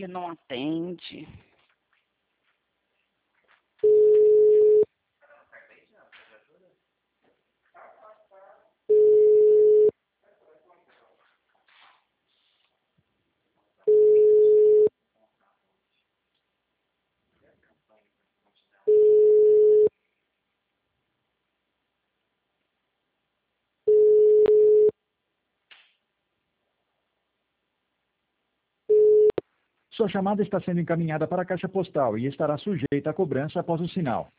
não atende. Sua chamada está sendo encaminhada para a caixa postal e estará sujeita a cobrança após o sinal.